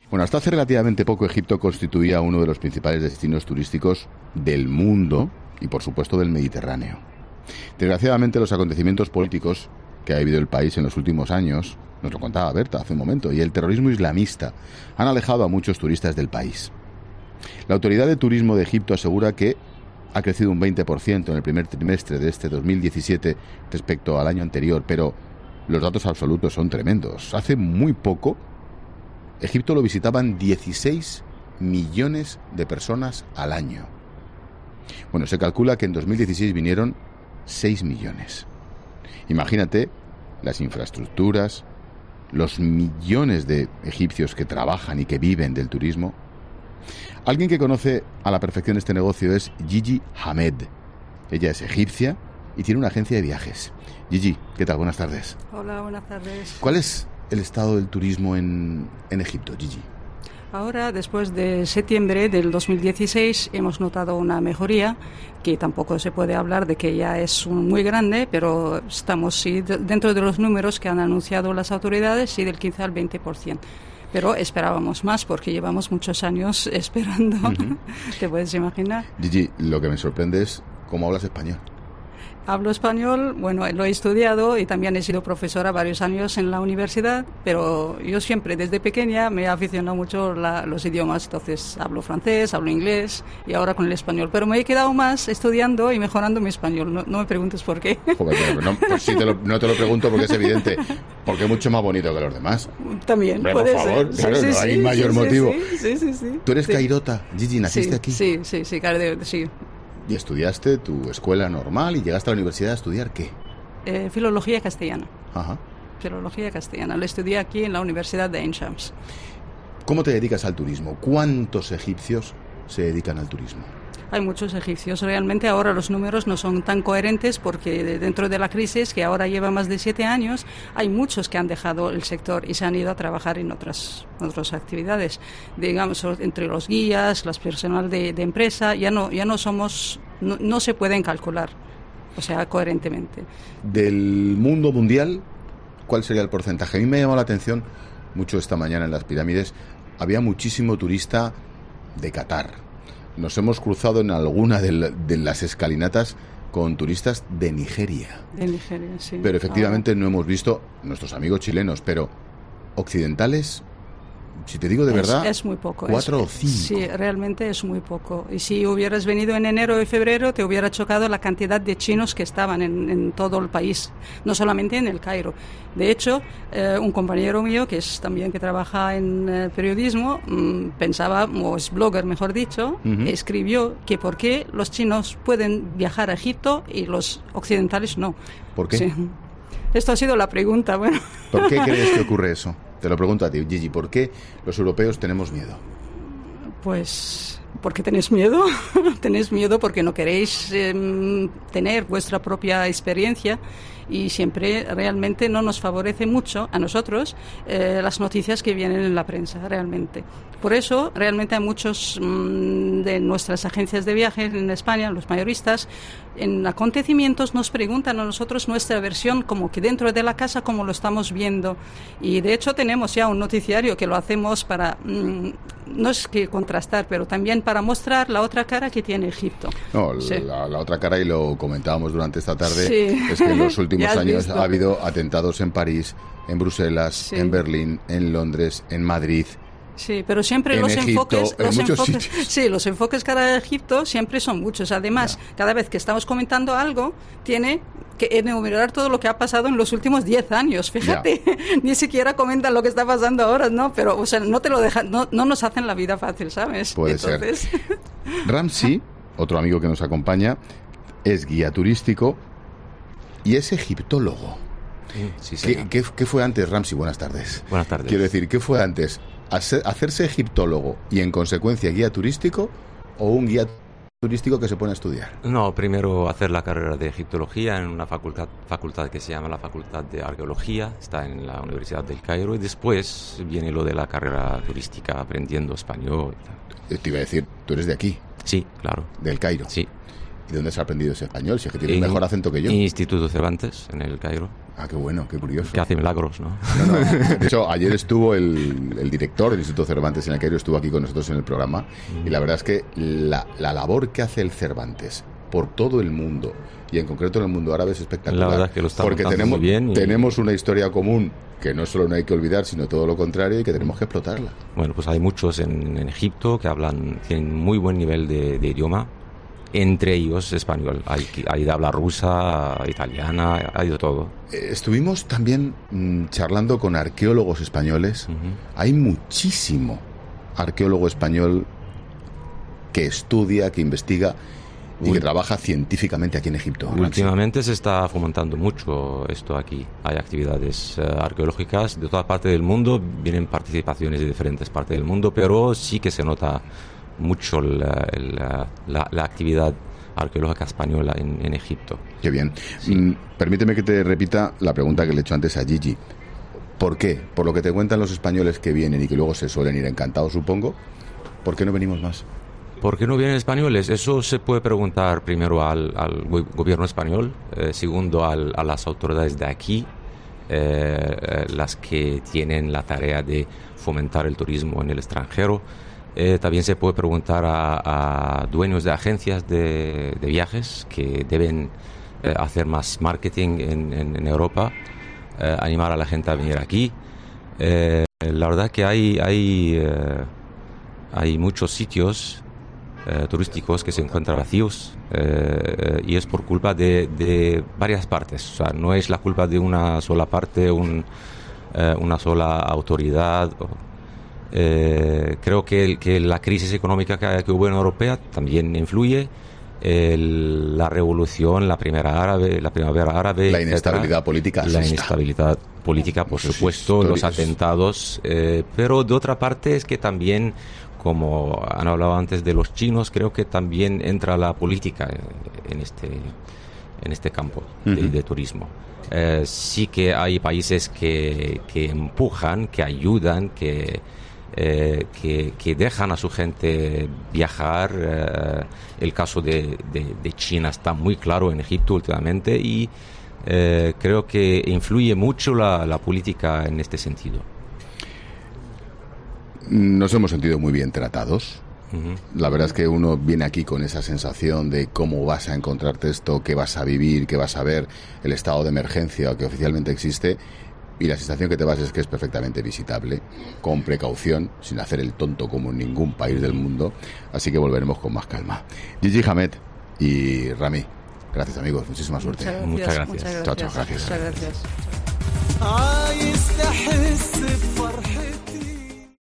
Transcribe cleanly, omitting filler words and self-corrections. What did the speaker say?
Bueno, hasta hace relativamente poco Egipto constituía uno de los principales destinos turísticos del mundo y, por supuesto, del Mediterráneo. Desgraciadamente, los acontecimientos políticos que ha vivido el país en los últimos años, nos lo contaba Berta hace un momento, y el terrorismo islamista han alejado a muchos turistas del país. La Autoridad de Turismo de Egipto asegura que ha crecido un 20% en el primer trimestre de este 2017 respecto al año anterior, pero los datos absolutos son tremendos. Hace muy poco, Egipto lo visitaban 16 millones de personas al año. Bueno, se calcula que en 2016 vinieron 6 millones. Imagínate las infraestructuras, los millones de egipcios que trabajan y que viven del turismo. Alguien que conoce a la perfección este negocio es Gigi Hamed. Ella es egipcia y tiene una agencia de viajes. Gigi, ¿qué tal? Buenas tardes. Hola, buenas tardes. ¿Cuál es el estado del turismo en Egipto, Gigi? Ahora, después de septiembre del 2016, hemos notado una mejoría, que tampoco se puede hablar de que ya es muy grande, pero estamos sí, dentro de los números que han anunciado las autoridades, sí, del 15 al 20%. Pero esperábamos más porque llevamos muchos años esperando. Uh-huh. ¿Te puedes imaginar? Gigi, lo que me sorprende es cómo hablas español. Hablo español, bueno, lo he estudiado y también he sido profesora varios años en la universidad, pero yo siempre, desde pequeña, me he aficionado mucho los idiomas. Entonces, hablo francés, hablo inglés y ahora con el español. Pero me he quedado más estudiando y mejorando mi español. No me preguntes por qué. Joder, no, pues sí no te lo pregunto porque es evidente. Porque es mucho más bonito que los demás. También, pero, puede por favor, ser. Claro, sí, no hay mayor motivo. Sí. ¿Tú eres cairota, Gigi? ¿Naciste aquí? Sí, sí. ¿Y estudiaste tu escuela normal y llegaste a la universidad a estudiar qué? Filología castellana. Ajá. Filología castellana. Lo estudié aquí en la Universidad de Ain Shams. ¿Cómo te dedicas al turismo? ¿Cuántos egipcios se dedican al turismo? Hay muchos egipcios. Realmente ahora los números no son tan coherentes porque dentro de la crisis, que ahora lleva más de 7 años, hay muchos que han dejado el sector y se han ido a trabajar en otras actividades. Digamos, entre los guías, las personal de empresa, ya no somos, no se pueden calcular, o sea, coherentemente. Del mundo mundial, ¿cuál sería el porcentaje? A mí me llamó la atención mucho esta mañana en las pirámides. Había muchísimo turista de Qatar. Nos hemos cruzado en alguna de las escalinatas con turistas de Nigeria. De Nigeria, sí. Pero efectivamente no hemos visto nuestros amigos chilenos, pero occidentales, si te digo de verdad, es muy poco. 4 o 5. Sí, realmente es muy poco. Y si hubieras venido en enero y febrero, te hubiera chocado la cantidad de chinos que estaban en todo el país, no solamente en el Cairo. De hecho, un compañero mío, que trabaja en periodismo, pensaba, o es blogger mejor dicho, uh-huh. Escribió que por qué los chinos pueden viajar a Egipto y los occidentales no. ¿Por qué? Sí. Esto ha sido la pregunta, bueno. ¿Por qué crees que ocurre eso? Te lo pregunto a ti, Gigi, ¿por qué los europeos tenemos miedo? Pues porque tenéis miedo. Tenéis miedo porque no queréis tener vuestra propia experiencia y siempre realmente no nos favorece mucho a nosotros las noticias que vienen en la prensa, realmente. Por eso, realmente hay muchos de nuestras agencias de viajes en España, los mayoristas, en acontecimientos nos preguntan a nosotros nuestra versión como que dentro de la casa, como lo estamos viendo. Y de hecho tenemos ya un noticiario que lo hacemos para, no es que contrastar, pero también para mostrar la otra cara que tiene Egipto. No, sí. la otra cara, y lo comentábamos durante esta tarde, sí. Es que en los últimos años ha habido atentados en París, en Bruselas, sí. En Berlín, en Londres, en Madrid. Sí, pero siempre los enfoques cara a Egipto siempre son muchos. Además, cada vez que estamos comentando algo, tiene que enumerar todo lo que ha pasado en los últimos 10 años. Fíjate, ni siquiera comentan lo que está pasando ahora, ¿no? Pero, o sea, no te lo dejan, no nos hacen la vida fácil, ¿sabes? Puede ser. Ramsi, otro amigo que nos acompaña, es guía turístico y es egiptólogo. Sí, ¿Qué fue antes, Ramsi? Buenas tardes. Buenas tardes. Quiero decir, ¿qué fue antes? ¿Hacerse egiptólogo y en consecuencia guía turístico o un guía turístico que se pone a estudiar? No, primero hacer la carrera de egiptología en una facultad que se llama la Facultad de Arqueología, está en la Universidad del Cairo, y después viene lo de la carrera turística, aprendiendo español y tal. Te iba a decir, ¿tú eres de aquí? Sí, claro. ¿Del Cairo? Sí. ¿Y dónde has aprendido ese español? Si es que tiene un mejor acento que yo. Instituto Cervantes, en el Cairo. Ah, qué bueno, qué curioso. Que hace milagros, ¿no? No. De hecho, ayer estuvo el director del Instituto Cervantes en el Cairo, estuvo aquí con nosotros en el programa, y la verdad es que la labor que hace el Cervantes por todo el mundo, y en concreto en el mundo árabe, es espectacular. La verdad es que lo está porque montando muy bien. Tenemos una historia común que no solo no hay que olvidar, sino todo lo contrario, y que tenemos que explotarla. Bueno, pues hay muchos en Egipto que tienen muy buen nivel de idioma. Entre ellos español, hay de habla rusa, italiana, hay de todo. Estuvimos también charlando con arqueólogos españoles. Hay muchísimo arqueólogo español que estudia, que investiga y que trabaja científicamente aquí en Egipto. Últimamente se está fomentando mucho esto aquí. Hay actividades arqueológicas de toda parte del mundo, vienen participaciones de diferentes partes del mundo, pero sí que se nota mucho la actividad arqueológica española en Egipto. Qué bien. Sí. Permíteme que te repita la pregunta que le he hecho antes a Gigi. ¿Por qué? Por lo que te cuentan los españoles que vienen y que luego se suelen ir encantados, supongo. ¿Por qué no venimos más? ¿Por qué no vienen españoles? Eso se puede preguntar primero al gobierno español, segundo a las autoridades de aquí, las que tienen la tarea de fomentar el turismo en el extranjero. También se puede preguntar a dueños de agencias de viajes que deben hacer más marketing en Europa, animar a la gente a venir aquí. La verdad que hay muchos sitios turísticos que se encuentran vacíos y es por culpa de varias partes. O sea, no es la culpa de una sola parte, una sola autoridad. Creo que la crisis económica que hubo en Europa también influye, la revolución, la primavera árabe, la inestabilidad política, la inestabilidad política, por supuesto, los atentados, pero de otra parte es que también, como han hablado antes de los chinos, creo que también entra la política en este campo de turismo. Sí que hay países que empujan, que ayudan, que dejan a su gente viajar. El caso de China está muy claro en Egipto últimamente y creo que influye mucho la política en este sentido. Nos hemos sentido muy bien tratados. La verdad es que uno viene aquí con esa sensación de cómo vas a encontrarte esto, qué vas a vivir, qué vas a ver, el estado de emergencia que oficialmente existe. Y la sensación que te vas es que es perfectamente visitable, con precaución, sin hacer el tonto como en ningún país del mundo. Así que volveremos con más calma. Gigi Hamed y Rami, gracias amigos, muchísima suerte. Muchas gracias. Chao, gracias. Muchas gracias.